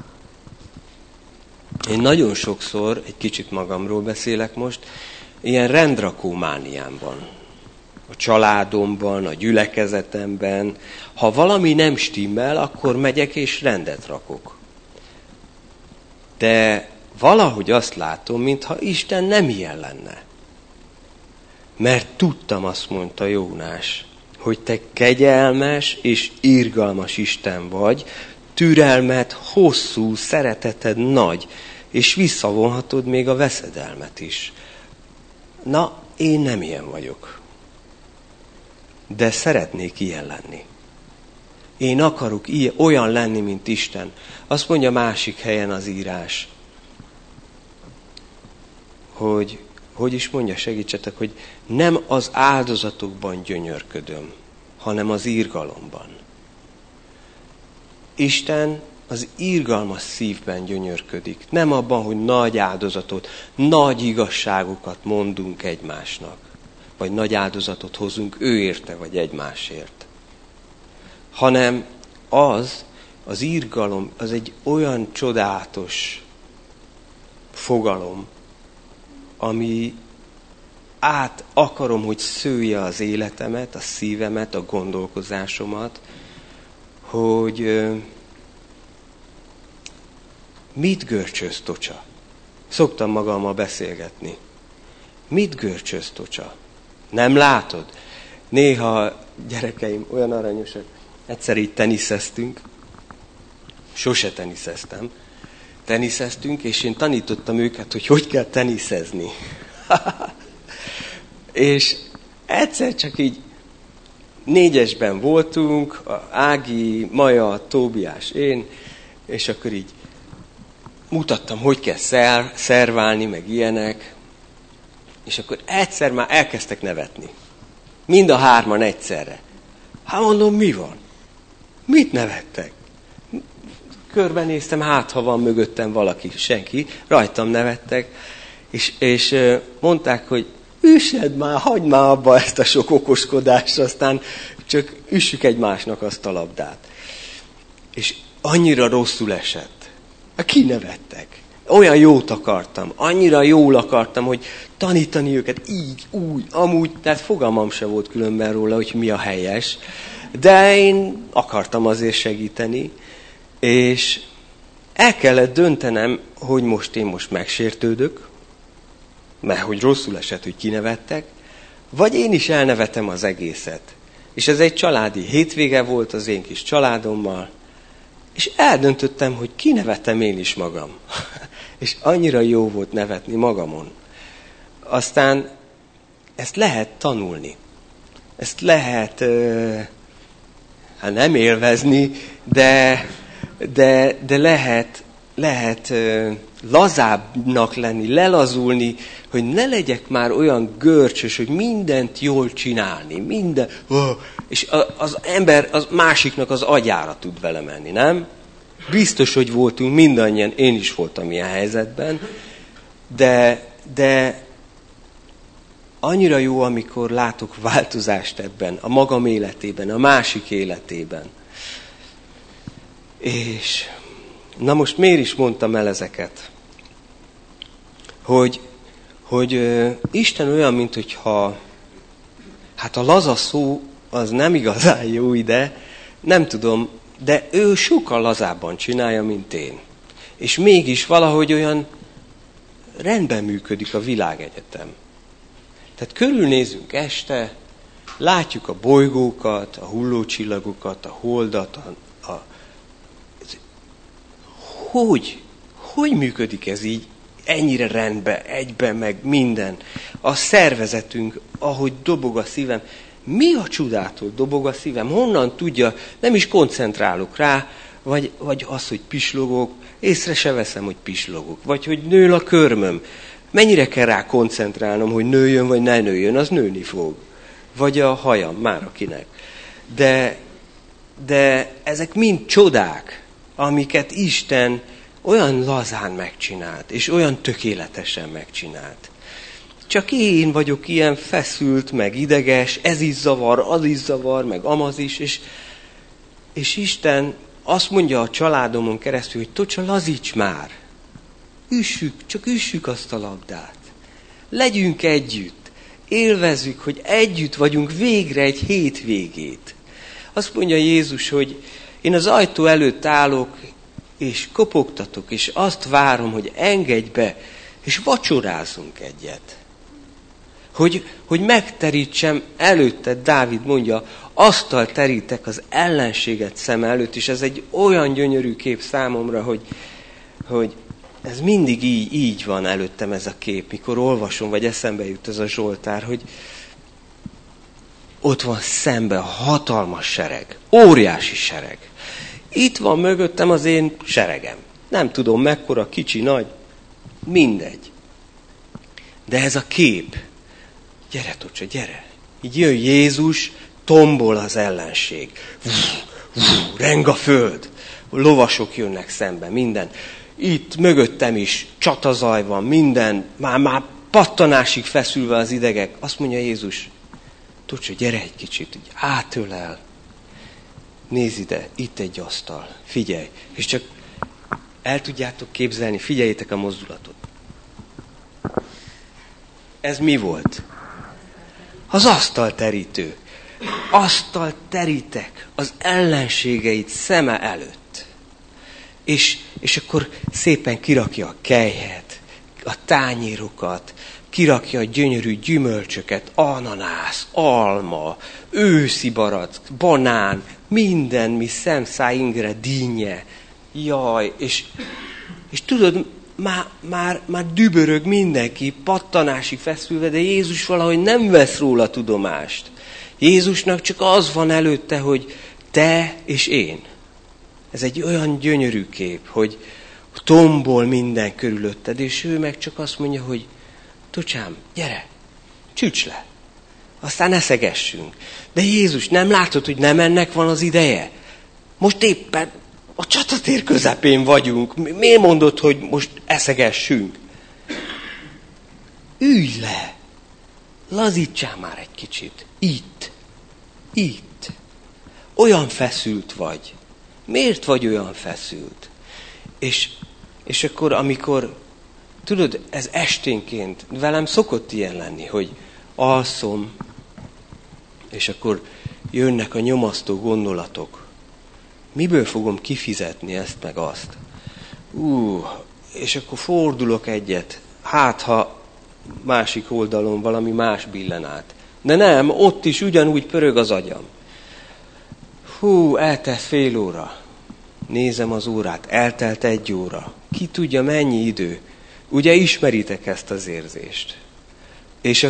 Én nagyon sokszor, egy kicsit magamról beszélek most, ilyen rendrakómániámban. A családomban, a gyülekezetemben. Ha valami nem stimmel, akkor megyek és rendet rakok. De valahogy azt látom, mintha Isten nem ilyen lenne. Mert tudtam, azt mondta Jónás, hogy te kegyelmes és irgalmas Isten vagy, türelmed hosszú, szereteted nagy, és visszavonhatod még a veszedelmet is. Na, én nem ilyen vagyok. De szeretnék ilyen lenni. Én akarok olyan lenni, mint Isten. Azt mondja másik helyen az írás, hogy is mondja, segítsetek, hogy nem az áldozatokban gyönyörködöm, hanem az irgalomban. Isten az irgalmas szívben gyönyörködik. Nem abban, hogy nagy áldozatot, nagy igazságokat mondunk egymásnak, vagy nagy áldozatot hozunk ő érte, vagy egymásért. Hanem az irgalom, az egy olyan csodálatos fogalom, ami át akarom, hogy szője az életemet, a szívemet, a gondolkozásomat, hogy mit görcsöz Tocsa? Szoktam magammal beszélgetni. Mit görcsöz Tocsa? Nem látod? Néha gyerekeim olyan aranyosak. Egyszer így teniszeztünk. Sose teniszeztem. Teniszeztünk, és én tanítottam őket, hogy kell teniszezni. És egyszer csak így 4-esben voltunk, Ági, Maja, Tóbiás, én, és akkor így mutattam, hogy kell szerválni, meg ilyenek, és akkor egyszer már elkezdtek nevetni. Mind a 3-an egyszerre. Hát mondom, mi van? Mit nevettek? Körbenéztem, hát ha van mögöttem valaki, senki, rajtam nevettek, és mondták, hogy üssed már, hagyd már abba ezt a sok okoskodást, aztán csak üssük egymásnak azt a labdát. És annyira rosszul esett. Kinevettek. Olyan jót akartam, annyira jól akartam, hogy tanítani őket így, úgy, amúgy, tehát fogalmam se volt különben róla, hogy mi a helyes, de én akartam azért segíteni, és el kellett döntenem, hogy én most megsértődök, mert hogy rosszul esett, hogy kinevettek, vagy én is elnevetem az egészet. És ez egy családi hétvége volt az én kis családommal, és eldöntöttem, hogy kinevetem én is magam. És annyira jó volt nevetni magamon. Aztán ezt lehet tanulni. Ezt lehet nem élvezni, de lehet lazábbnak lenni, lelazulni, hogy ne legyek már olyan görcsös, hogy mindent jól csinálni, és az ember az másiknak az agyára tud vele menni, nem? Biztos, hogy voltunk mindannyian, én is voltam ilyen helyzetben, de annyira jó, amikor látok változást ebben, a magam életében, a másik életében. És na most miért is mondtam el ezeket? Hogy Isten olyan, mint hogyha, hát a laza szó az nem igazán jó ide, nem tudom, de ő sokkal lazábban csinálja, mint én. És mégis valahogy olyan rendben működik a világegyetem. Tehát körülnézünk este, látjuk a bolygókat, a hullócsillagokat, a holdat, Hogy működik ez így ennyire rendben, egyben, meg minden? A szervezetünk, ahogy dobog a szívem. Mi a csodától dobog a szívem? Honnan tudja? Nem is koncentrálok rá, vagy az, hogy pislogok, észre se veszem, hogy pislogok. Vagy hogy nő a körmöm. Mennyire kell rá koncentrálnom, hogy nőjön, vagy ne nőjön, az nőni fog. Vagy a hajam, már akinek. De ezek mind csodák, amiket Isten olyan lazán megcsinált, és olyan tökéletesen megcsinált. Csak én vagyok ilyen feszült, meg ideges, ez is zavar, az is zavar, meg amaz is, és Isten azt mondja a családomon keresztül, hogy Tocsa, lazíts már! Csak üssük azt a labdát. Legyünk együtt. Élvezzük, hogy együtt vagyunk végre egy hétvégét. Azt mondja Jézus, hogy én az ajtó előtt állok, és kopogtatok, és azt várom, hogy engedj be, és vacsorázunk egyet. Hogy megterítsem előtted, Dávid mondja, asztal terítek az ellenséget szem előtt, és ez egy olyan gyönyörű kép számomra, hogy ez mindig így van előttem ez a kép, mikor olvasom, vagy eszembe jut ez a Zsoltár, hogy ott van szembe a hatalmas sereg, óriási sereg. Itt van mögöttem az én seregem. Nem tudom mekkora, kicsi, nagy, mindegy. De ez a kép, gyere Tocsa, gyere. Így jön Jézus, tombol az ellenség. Reng a föld. Lovasok jönnek szembe, minden. Itt mögöttem is csatazaj van, minden. Már pattanásig feszülve az idegek. Azt mondja Jézus, Tocsa, gyere egy kicsit, így átölel. Nézd ide, itt egy asztal. Figyelj. És csak el tudjátok képzelni, figyeljétek a mozdulatot. Ez mi volt? Az asztalterítő. Asztalt terítek az ellenségeit szeme előtt. És akkor szépen kirakja a kelyhet, a tányérokat, kirakja a gyönyörű gyümölcsöket, ananász, alma, őszi barack, banán, minden, mi szemszáj ingere, dinnye. Jaj, és tudod, már dübörög mindenki, pattanásig feszülve, de Jézus valahogy nem vesz róla tudomást. Jézusnak csak az van előtte, hogy te és én. Ez egy olyan gyönyörű kép, hogy tombol minden körülötted, és ő meg csak azt mondja, hogy Tocsám, gyere, csücs le. Aztán eszegessünk. De Jézus, nem látod, hogy nem ennek van az ideje? Most éppen a csatatér közepén vagyunk. Miért mondod, hogy most eszegessünk? Ülj le! Lazítsál már egy kicsit. Itt. Olyan feszült vagy. Miért vagy olyan feszült? És akkor, amikor, tudod, ez esténként, velem szokott ilyen lenni, hogy alszom, és akkor jönnek a nyomasztó gondolatok. Miből fogom kifizetni ezt meg azt? És akkor fordulok egyet. Hát, ha másik oldalon valami más billen át. De nem, ott is ugyanúgy pörög az agyam. Eltelt fél óra. Nézem az órát, eltelt 1 óra. Ki tudja, mennyi idő. Ugye ismeritek ezt az érzést. És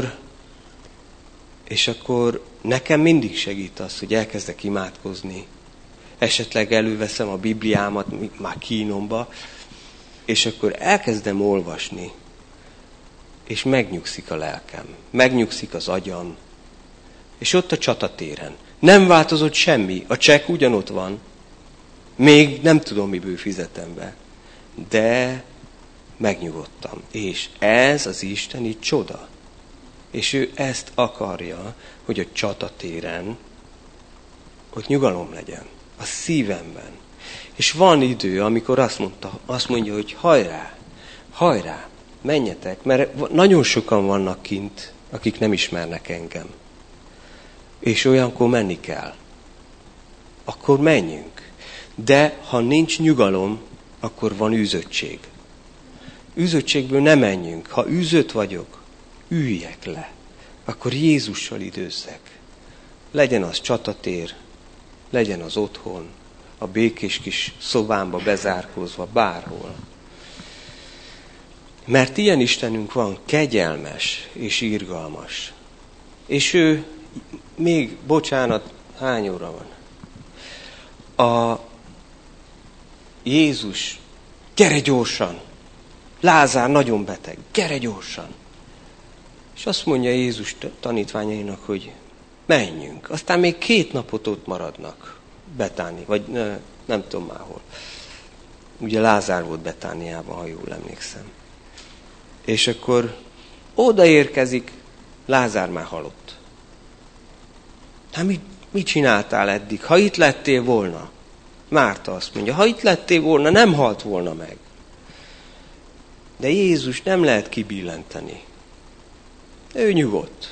akkor nekem mindig segít az, hogy elkezdek imádkozni. Esetleg előveszem a Bibliámat, már kínomba, és akkor elkezdem olvasni, és megnyugszik a lelkem, megnyugszik az agyam, és ott a csatatéren. Nem változott semmi, a csekk ugyanott van, még nem tudom, miből fizetem be, de megnyugodtam. És ez az isteni csoda. És ő ezt akarja, hogy a csatatéren ott nyugalom legyen. A szívemben. És van idő, amikor azt mondja, hogy hajrá, menjetek, mert nagyon sokan vannak kint, akik nem ismernek engem. És olyankor menni kell. Akkor menjünk. De ha nincs nyugalom, akkor van űzöttség. Űzöttségből ne menjünk. Ha űzött vagyok, üljek le. akkor Jézussal időzzek. Legyen az csatatér, legyen az otthon, a békés kis szobámba bezárkózva, bárhol. Mert ilyen Istenünk van, kegyelmes és irgalmas. És ő még, bocsánat, hány óra van? A Jézus, gyere gyorsan! Lázár nagyon beteg, gyere gyorsan! És azt mondja Jézus tanítványainak, hogy menjünk. Aztán még 2 napot ott maradnak Betáni, vagy nem tudom már hol. Ugye Lázár volt Betániában, ha jól emlékszem. És akkor odaérkezik, Lázár már halott. Hát mit csináltál eddig? Ha itt lettél volna, Márta azt mondja, ha itt lettél volna, nem halt volna meg. De Jézus nem lehet kibillenteni. Ő nyugodt.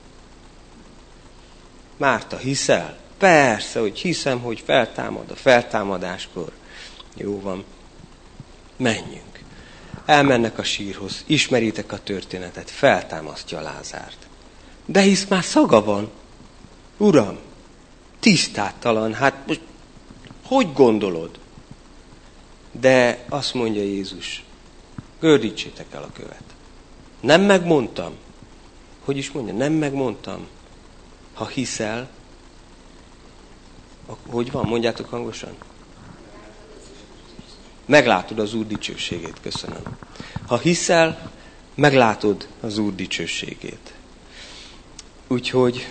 Márta, hiszel? Persze, hogy hiszem, hogy feltámad a feltámadáskor. Jó van, menjünk. Elmennek a sírhoz, ismeritek a történetet, feltámasztja Lázárt. De hisz már szaga van. Uram, tisztátalan, hát most hogy gondolod? De azt mondja Jézus, gördítsétek el a követ. Nem megmondtam. Hogy is mondja, nem megmondtam. Ha hiszel, hogy van, mondjátok hangosan? Meglátod az Úr dicsőségét, köszönöm. Ha hiszel, meglátod az Úr dicsőségét. Úgyhogy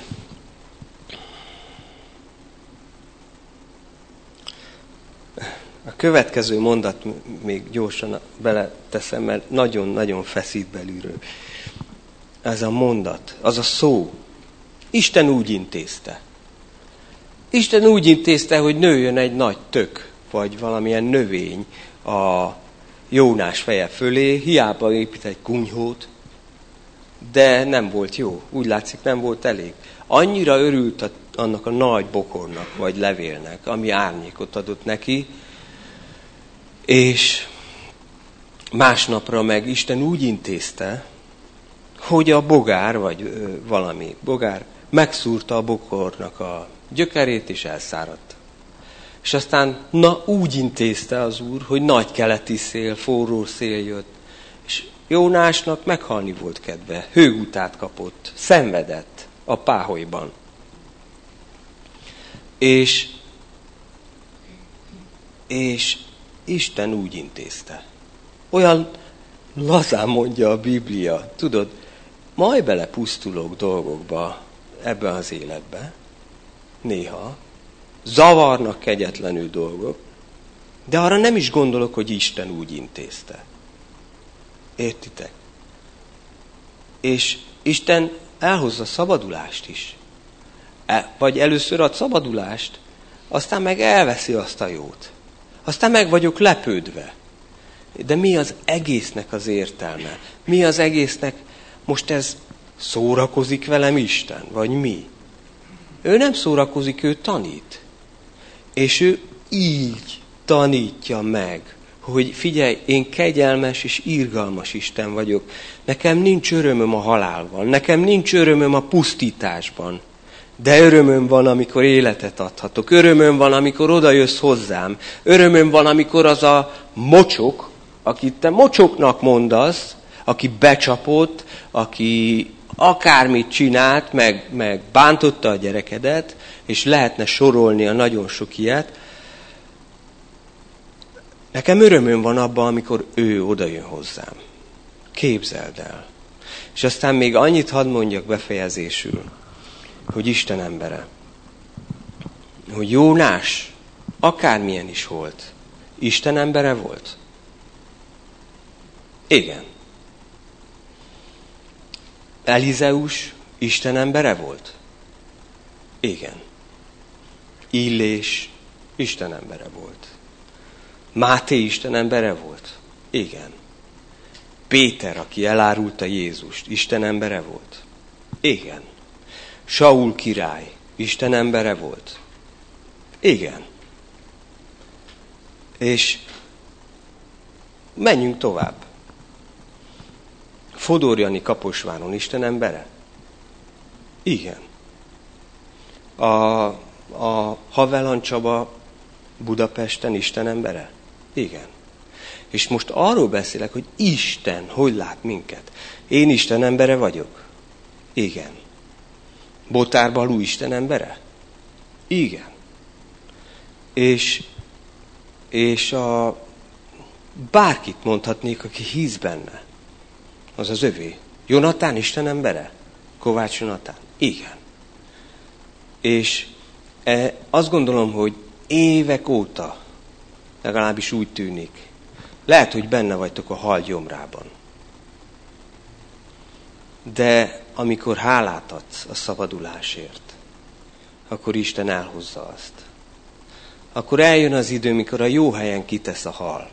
a következő mondat még gyorsan beleteszem, mert nagyon-nagyon feszít belülről. Ez a mondat, az a szó. Isten úgy intézte. Isten úgy intézte, hogy nőjön egy nagy tök, vagy valamilyen növény a Jónás feje fölé, hiába épít egy kunyhót, de nem volt jó. Úgy látszik, nem volt elég. Annyira örült annak a nagy bokornak, vagy levélnek, ami árnyékot adott neki, és másnapra meg Isten úgy intézte, hogy a bogár, vagy valami bogár megszúrta a bokornak a gyökerét, és elszáradt. És aztán úgy intézte az Úr, hogy nagy keleti szél, forró szél jött, és Jónásnak meghalni volt kedve, hőgutát kapott, szenvedett a páholyban. És Isten úgy intézte. Olyan lazán mondja a Biblia, tudod, majd belepusztulok dolgokba ebben az életbe, néha, zavarnak kegyetlenül dolgok, de arra nem is gondolok, hogy Isten úgy intézte. Értitek? És Isten elhozza szabadulást is. Vagy először ad szabadulást, aztán meg elveszi azt a jót. Aztán meg vagyok lepődve. De mi az egésznek az értelme? Mi az egésznek, most ez szórakozik velem Isten, vagy mi? Ő nem szórakozik, ő tanít. És ő így tanítja meg, hogy figyelj, én kegyelmes és irgalmas Isten vagyok. Nekem nincs örömöm a halálban, nekem nincs örömöm a pusztításban. De örömöm van, amikor életet adhatok. Örömöm van, amikor oda jössz hozzám. Örömöm van, amikor az a mocsok, akit te mocsoknak mondasz, aki becsapott, aki akármit csinált, meg bántotta a gyerekedet, és lehetne sorolni a nagyon sok ilyet. Nekem örömöm van abban, amikor ő oda jön hozzám. Képzeld el. És aztán még annyit hadd mondjak befejezésül, hogy Isten embere. Hogy Jónás akármilyen is volt, Isten embere volt? Igen. Elizeus Isten embere volt? Igen. Illés Isten embere volt. Máté Isten embere volt? Igen. Péter, aki elárulta Jézust, Isten embere volt? Igen. Saul király Isten embere volt? Igen. És menjünk tovább. Fodor Jani Kaposváron Isten embere? Igen. A Havelan Csaba Budapesten Isten embere? Igen. És most arról beszélek, hogy Isten hogy lát minket. Én Isten embere vagyok? Igen. Botár Balú Isten embere? Igen. És bárkit mondhatnék, aki hisz benne. Az az övé. Jonatán Isten embere? Kovács Jonatán? Igen. És azt gondolom, hogy évek óta, legalábbis úgy tűnik, lehet, hogy benne vagytok a hal gyomrában. De amikor hálát adsz a szabadulásért, akkor Isten elhozza azt. Akkor eljön az idő, mikor a jó helyen kitesz a hal.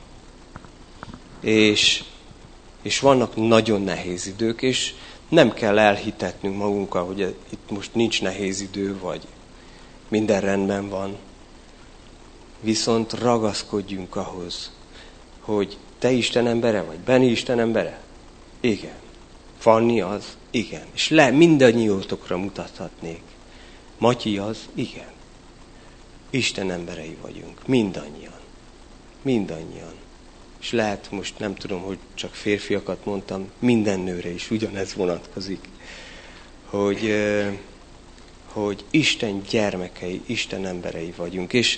És vannak nagyon nehéz idők, és nem kell elhitetnünk magunkkal, hogy itt most nincs nehéz idő, vagy minden rendben van. Viszont ragaszkodjunk ahhoz, hogy te Isten embere vagy, Benni Isten embere? Igen. Fanni az? Igen. És mindannyiótokra mutathatnék. Matyi az? Igen. Isten emberei vagyunk. Mindannyian. Mindannyian. És lehet, most nem tudom, hogy csak férfiakat mondtam, minden nőre is ugyanez vonatkozik. Hogy Isten gyermekei, Isten emberei vagyunk. És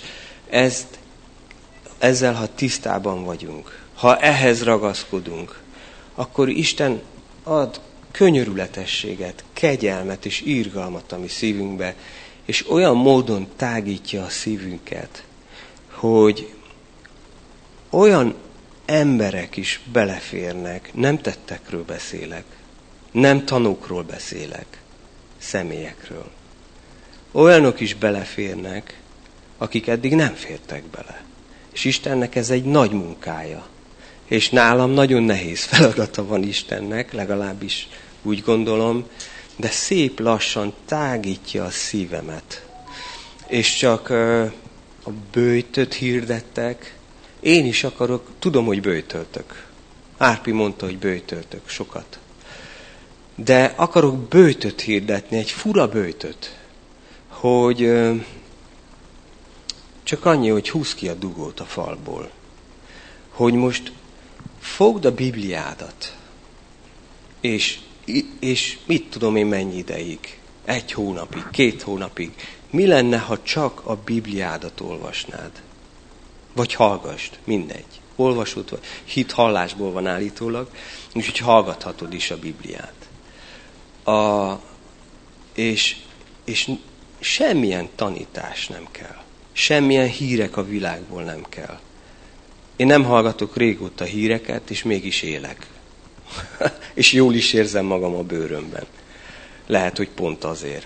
ezzel, ha tisztában vagyunk, ha ehhez ragaszkodunk, akkor Isten ad könyörületességet, kegyelmet és irgalmat a mi szívünkbe, és olyan módon tágítja a szívünket, hogy olyan emberek is beleférnek, nem tettekről beszélek, nem tanúkról beszélek, személyekről. Olyanok is beleférnek, akik eddig nem fértek bele. És Istennek ez egy nagy munkája. És nálam nagyon nehéz feladata van Istennek, legalábbis úgy gondolom, de szép lassan tágítja a szívemet. És csak a böjtöt hirdettek, én is akarok, tudom, hogy böjtöltök. Árpi mondta, hogy böjtöltök sokat. De akarok böjtöt hirdetni, egy fura böjtöt, hogy csak annyi, hogy húzd ki a dugót a falból. Hogy most fogd a Bibliádat, és mit tudom én mennyi ideig, 1 hónapig, 2 hónapig, mi lenne, ha csak a Bibliádat olvasnád? Vagy hallgasd, mindegy. Olvasod, vagy hit hallásból van állítólag, úgyhogy hallgathatod is a Bibliát. És semmilyen tanítás nem kell. Semmilyen hírek a világból nem kell. Én nem hallgatok régóta híreket, és mégis élek. És jól is érzem magam a bőrömben. Lehet, hogy pont azért.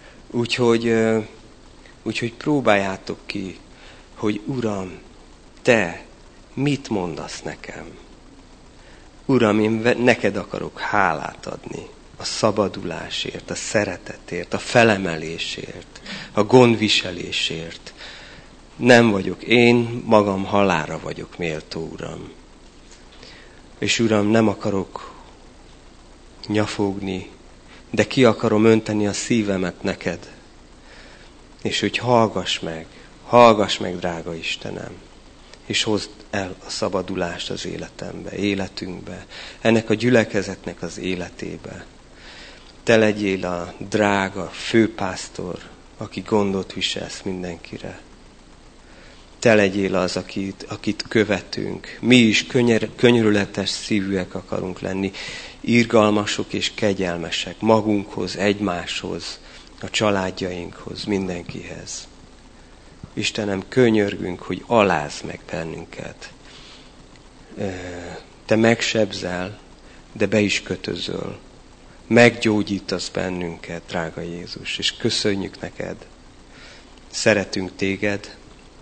Úgyhogy próbáljátok ki, hogy Uram, te mit mondasz nekem? Uram, én neked akarok hálát adni. A szabadulásért, a szeretetért, a felemelésért, a gondviselésért. Nem vagyok én, magam halálra vagyok méltó, Uram. És Uram, nem akarok nyafogni, de ki akarom önteni a szívemet neked. És hogy hallgass meg, drága Istenem, és hozd el a szabadulást az életembe, életünkbe, ennek a gyülekezetnek az életébe. Te legyél a drága főpásztor, aki gondot viselsz mindenkire. Te legyél az, akit követünk. Mi is könyörületes szívűek akarunk lenni, irgalmasok és kegyelmesek magunkhoz, egymáshoz, a családjainkhoz, mindenkihez. Istenem, könyörgünk, hogy alázd meg bennünket. Te megsebzel, de be is kötözöl. Meggyógyítasz bennünket, drága Jézus, és köszönjük neked. Szeretünk téged.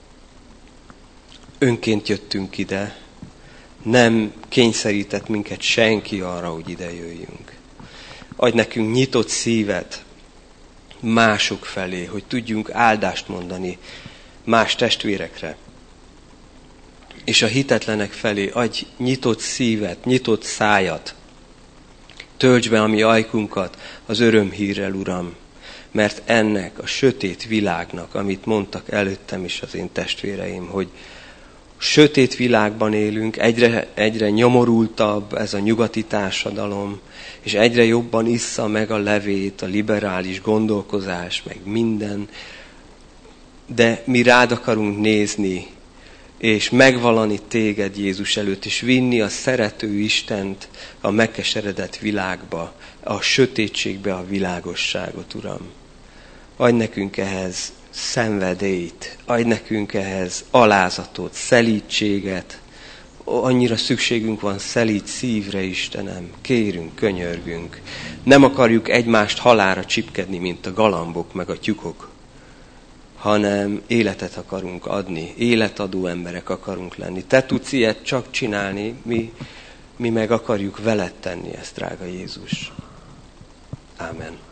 Önként jöttünk ide. Nem kényszerített minket senki arra, hogy ide jöjjünk. Adj nekünk nyitott szívet mások felé, hogy tudjunk áldást mondani más testvérekre. És a hitetlenek felé adj nyitott szívet, nyitott szájat. Töltsd be a mi ajkunkat az örömhírrel, Uram, mert ennek a sötét világnak, amit mondtak előttem is az én testvéreim, hogy sötét világban élünk, egyre nyomorultabb ez a nyugati társadalom, és egyre jobban issza meg a levét, a liberális gondolkozás, meg minden. De mi rád akarunk nézni, és megvalani téged Jézus előtt, és vinni a szerető Istent a megkeseredett világba, a sötétségbe a világosságot, Uram. Adj nekünk ehhez szenvedélyt, adj nekünk ehhez alázatot, szelídséget. Annyira szükségünk van szelíd szívre, Istenem. Kérünk, könyörgünk. Nem akarjuk egymást halálra csipkedni, mint a galambok meg a tyúkok, hanem életet akarunk adni, életadó emberek akarunk lenni. Te tudsz ilyet csak csinálni, mi meg akarjuk veled tenni ezt, drága Jézus. Ámen.